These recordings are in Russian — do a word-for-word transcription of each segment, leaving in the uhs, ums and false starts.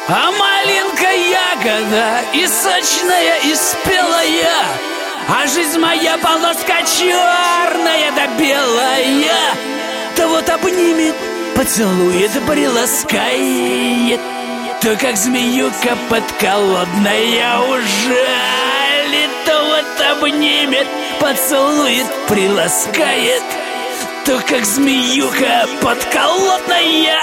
А малинка ягода и сочная, и спелая, а жизнь моя полоска черная да белая. То вот обнимет, поцелует, приласкает, то как змеюка подколодная ужалит. То вот обнимет, поцелует, приласкает, то как змеюка подколодная.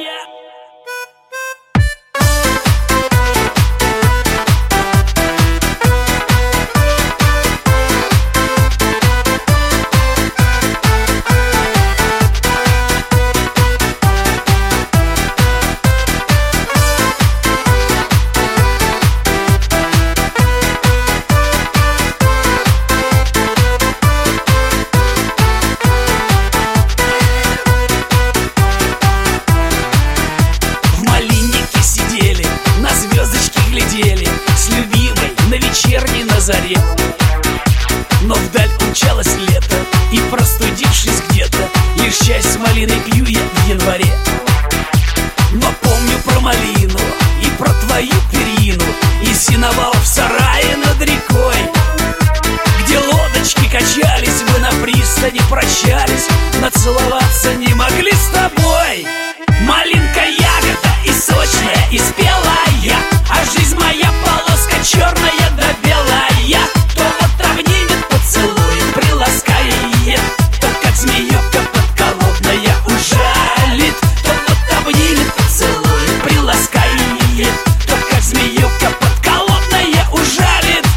С любимой на вечерней на заре, но вдаль умчалось лето, и простудившись где-то, лишь чай с малиной пью я в январе. Но помню про малину и про твою перину, и сеновал в сарае над рекой, где лодочки качались, мы на пристани прощались, но целоваться не могли с тобой. Малинка ягода и сочная, и спелая, а жизнь моя полоска черная да белая. То вот обнимет, поцелует, приласкает, то как змеюка подколодная ужалит. То вот обнимет, поцелует, приласкает, то как змеюка подколодная ужалит.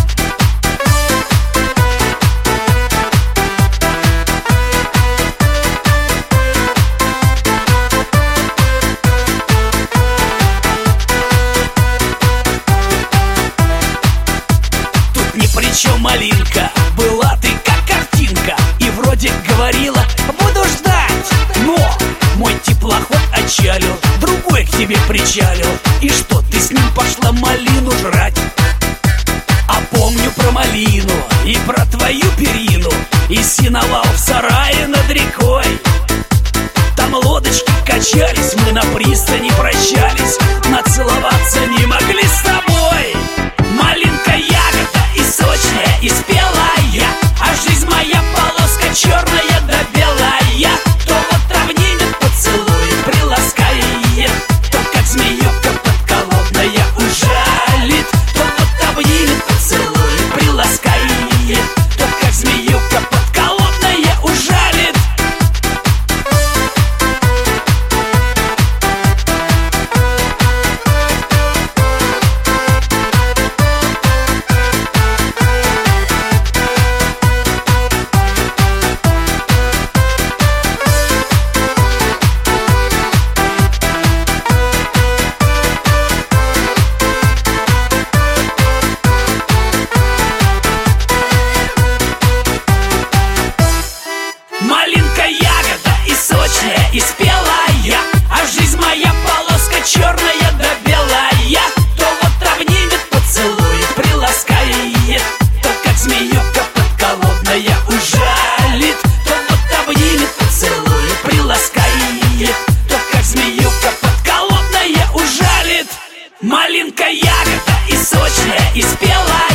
Причем малинка, была ты как картинка, и вроде говорила: буду ждать. Но мой теплоход отчалил, другой к тебе причалил. И что, ты с ним пошла малину жрать? А помню про малину и про твою перину, и сеновал в сарае над рекой. Там лодочки качались, мы на пристани прощались, но целоваться не могли с тобой. Малинка ягода и сочная, и спелая, а жизнь моя полоска черная да белая. То вот обнимет, поцелует, приласкает, то как змеюка подколодная ужалит. То вот обнимет, поцелует, приласкает, то как змеюка подколодная ужалит. Малинка ягода и сочная, и спелая, а жизнь моя полоска черная да белая. То вот обнимет, поцелует, приласкает, то как змеюка подколодная ужалит. То вот обнимет, поцелует, приласкает, то как змеюка подколодная ужалит. Малинка ягода и сочная, и спелая,